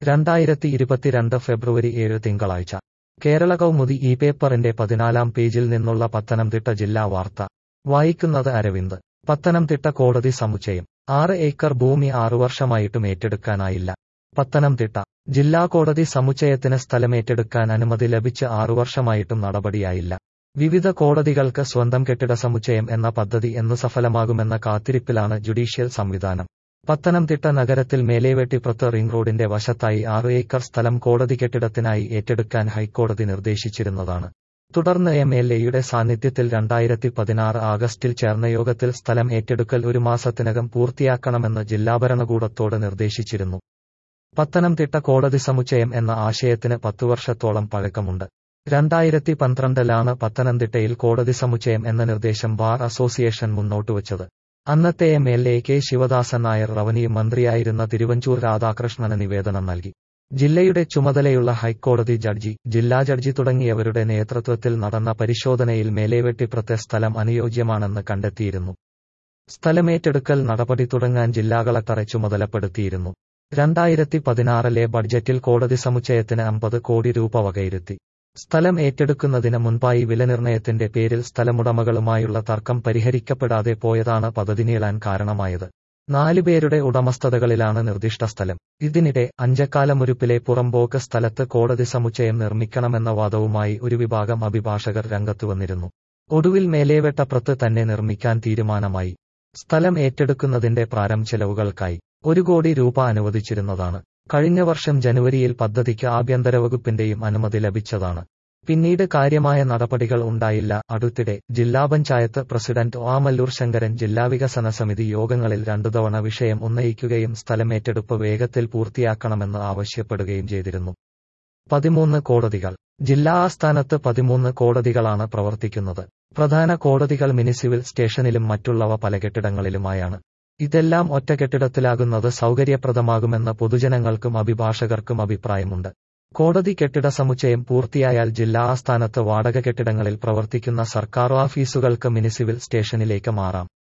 2022 ഫെബ്രുവരി 7 തിങ്കളാഴ്ച കേരള കൗമുദി ഈ പേപ്പറിന്റെ 14-ാം പേജിൽ നിന്നുള്ള പത്തനംതിട്ട ജില്ലാ വാർത്ത വായിക്കുന്നത് അരവിന്ദ്. പത്തനംതിട്ട കോടതി സമുച്ചയം 6 ഏക്കർ ഭൂമി 6 വർഷമായിട്ടും ഏറ്റെടുക്കാനായില്ല. പത്തനംതിട്ട ജില്ലാ കോടതി സമുച്ചയത്തിന് സ്ഥലമേറ്റെടുക്കാൻ അനുമതി ലഭിച്ച് 6 വർഷമായിട്ടും നടപടിയായില്ല. വിവിധ കോടതികൾക്ക് സ്വന്തം കെട്ടിട സമുച്ചയം എന്ന പദ്ധതി എന്നു സഫലമാകുമെന്ന കാത്തിരിപ്പിലാണ് ജുഡീഷ്യൽ സംവിധാനം. പത്തനംതിട്ട നഗരത്തിൽ മേലേവെട്ടിപ്പുറത്ത് റിംഗ് റോഡിന്റെ വശത്തായി 6 ഏക്കർ സ്ഥലം കോടതി കെട്ടിടത്തിനായി ഏറ്റെടുക്കാൻ ഹൈക്കോടതി നിർദ്ദേശിച്ചിരുന്നതാണ്. തുടർന്ന് എംഎൽഎയുടെ സാന്നിധ്യത്തിൽ 2016 ആഗസ്റ്റിൽ ചേർന്ന യോഗത്തിൽ സ്ഥലം ഏറ്റെടുക്കൽ 1 മാസത്തിനകം പൂർത്തിയാക്കണമെന്ന് ജില്ലാ ഭരണകൂടത്തോട് നിർദ്ദേശിച്ചിരുന്നു. പത്തനംതിട്ട കോടതി സമുച്ചയം എന്ന ആശയത്തിന് 10 വർഷത്തോളം പഴക്കമുണ്ട്. 2012-ലാണ് പത്തനംതിട്ടയിൽ കോടതി സമുച്ചയം എന്ന നിർദ്ദേശം ബാർ അസോസിയേഷൻ മുന്നോട്ടുവച്ചത്. അന്നത്തെ എംഎൽഎ കെ ശിവദാസൻ നായർ റവന്യൂ മന്ത്രിയായിരുന്ന തിരുവഞ്ചൂർ രാധാകൃഷ്ണന് നിവേദനം നൽകി. ജില്ലയുടെ ചുമതലയുള്ള ഹൈക്കോടതി ജഡ്ജി, ജില്ലാ ജഡ്ജി തുടങ്ങിയവരുടെ നേതൃത്വത്തിൽ നടന്ന പരിശോധനയിൽ മേലേവെട്ടിപ്പുറത്തെ സ്ഥലം അനുയോജ്യമാണെന്ന് കണ്ടെത്തിയിരുന്നു. സ്ഥലമേറ്റെടുക്കൽ നടപടി തുടങ്ങാൻ ജില്ലാ കളക്ടറെ ചുമതലപ്പെടുത്തിയിരുന്നു. 2016-ലെ ബഡ്ജറ്റിൽ കോടതി സമുച്ചയത്തിന് 50 കോടി രൂപ വകയിരുത്തി. സ്ഥലം ഏറ്റെടുക്കുന്നതിന് മുൻപായി വിലനിർണയത്തിന്റെ പേരിൽ സ്ഥലമുടമകളുമായുള്ള തർക്കം പരിഹരിക്കപ്പെടാതെ പോയതാണ് പദ്ധതി നീളാൻ കാരണമായത്. 4 പേരുടെ ഉടമസ്ഥതകളിലാണ് നിർദ്ദിഷ്ട സ്ഥലം. ഇതിനിടെ അഞ്ചക്കാലമുരുപ്പിലെ പുറമ്പോക്ക് സ്ഥലത്ത് കോടതി സമുച്ചയം നിർമ്മിക്കണമെന്ന വാദവുമായി ഒരു വിഭാഗം അഭിഭാഷകർ രംഗത്തുവന്നിരുന്നു. ഒടുവിൽ മേലേവെട്ടപ്പുറത്ത് തന്നെ നിർമ്മിക്കാൻ തീരുമാനമായി. സ്ഥലം ഏറ്റെടുക്കുന്നതിന്റെ പ്രാരംഭ ചെലവുകൾക്കായി 1 കോടി രൂപ അനുവദിച്ചിരുന്നതാണ്. കഴിഞ്ഞ വർഷം ജനുവരിയിൽ പദ്ധതിക്ക് ആഭ്യന്തര വകുപ്പിന്റെയും അനുമതി ലഭിച്ചതാണ്. പിന്നീട് കാര്യമായ നടപടികൾ ഉണ്ടായില്ല. അടുത്തിടെ ജില്ലാ പഞ്ചായത്ത് പ്രസിഡന്റ് ഓമല്ലൂർ ശങ്കരൻ ജില്ലാ വികസന സമിതി യോഗങ്ങളിൽ 2 തവണ വിഷയം ഉന്നയിക്കുകയും സ്ഥലമേറ്റെടുപ്പ് വേഗത്തിൽ പൂർത്തിയാക്കണമെന്ന് ആവശ്യപ്പെടുകയും ചെയ്തിരുന്നു. 13 കോടതികൾ ജില്ലാ ആസ്ഥാനത്ത് 13 കോടതികളാണ് പ്രവർത്തിക്കുന്നത്. പ്രധാന കോടതികൾ മിനി സിവിൽ സ്റ്റേഷനിലും മറ്റുള്ളവ പല കെട്ടിടങ്ങളിലുമായാണ്. ഇതെല്ലാം ഒറ്റ കെട്ടിടത്തിലാകുന്നത് സൗകര്യപ്രദമാകുമെന്ന് പൊതുജനങ്ങൾക്കും അഭിഭാഷകർക്കും അഭിപ്രായമുണ്ട്. കോടതി കെട്ടിട സമുച്ചയം പൂർത്തിയായാൽ ജില്ലാ ആസ്ഥാനത്ത് വാടക കെട്ടിടങ്ങളിൽ പ്രവർത്തിക്കുന്ന സർക്കാർ ഓഫീസുകൾക്ക് മിനി സിവിൽ സ്റ്റേഷനിലേക്ക് മാറാം.